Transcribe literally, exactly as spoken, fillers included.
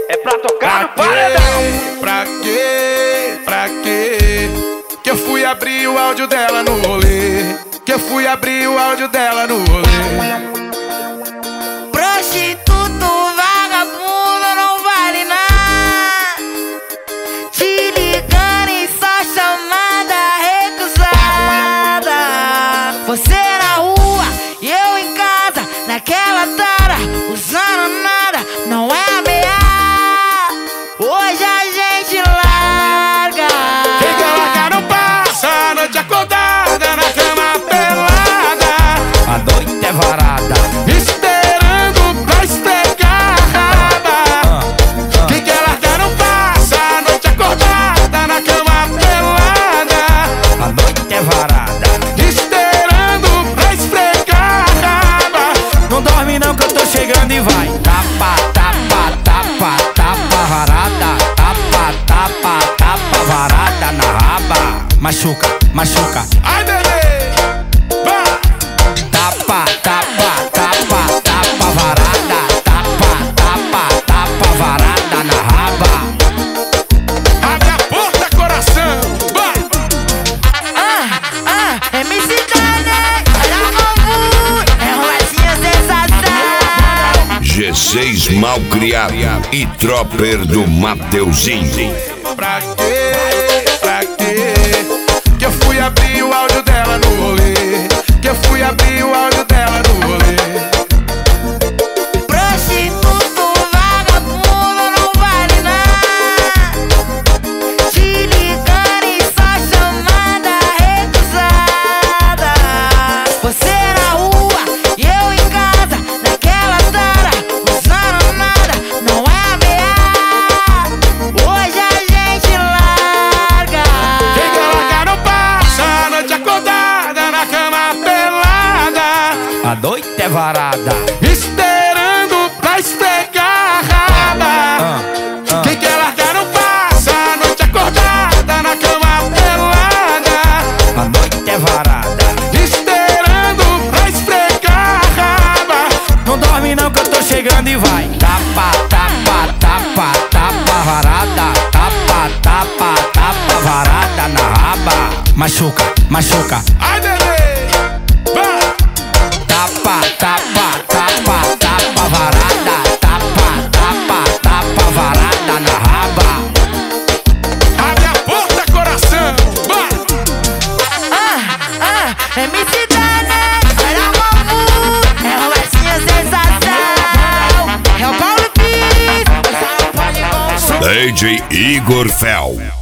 É pra tocar no paredão. Pra quê? Pra quê? Que eu fui abrir o áudio dela no rolê. Que eu fui abrir o áudio dela no rolê. Prostituto, vagabundo, não vale nada. Te ligando e só chamada recusada. Você na rua e eu em casa, naquela tara, usando nada, não é ameaça. Hoje a gente larga. Quem quer largar não passa a noite acordada na cama pelada. A noite é varada, esperando pra esfregar a raba. Quem quer largar não passa a noite acordada na cama pelada. a noite é varada. Esperando pra esfregar a raba. Não dorme não que eu tô chegando e vai. Tapa, tapa, tapa, tapa varada. Tapa, tapa, tapa varada na raba. Machuca, machuca. Ai, bebê, vai. Tapa, tapa, tapa, tapa varada. Tapa, tapa, tapa varada na raba. Abre a porta, coração, vai. Ah, ah, M C Dane, olha como é romazinha sensação. G seis Malcriado e Tropper do Mateuzinho. Pra quê? Pra quê? Que eu fui abrir o áudio dela no rolê. Que eu fui abrir o áudio dela no rolê. Prostituto, vagabundo, não vale nada. Te ligando e só chamada recusada. Você na rua e eu em casa, naquela tara, usando nada, não é ameaça. Hoje a gente larga. Quem quer largar não passa a noite acordada na cama pelada. A noite é varada. Esperando pra esfregar a raba. Ah, ah. Quem quer largar não passa a noite acordada na cama pelada. A noite é varada. Esperando pra esfregar a raba. Não dorme não que eu tô chegando e vai. Tapa, tapa, tapa, tapa varada. Tapa, tapa, tapa varada na raba. Machuca, machuca. Ai, bebê, vai. Tapa, tapa, tapa, tapa varada. Tapa, tapa, tapa varada na raba. Abre a porta, coração, vai. Ah, ah, M C Dane, olha como é romazinha sensação. É o Paulo Pires, D J Igor Fel.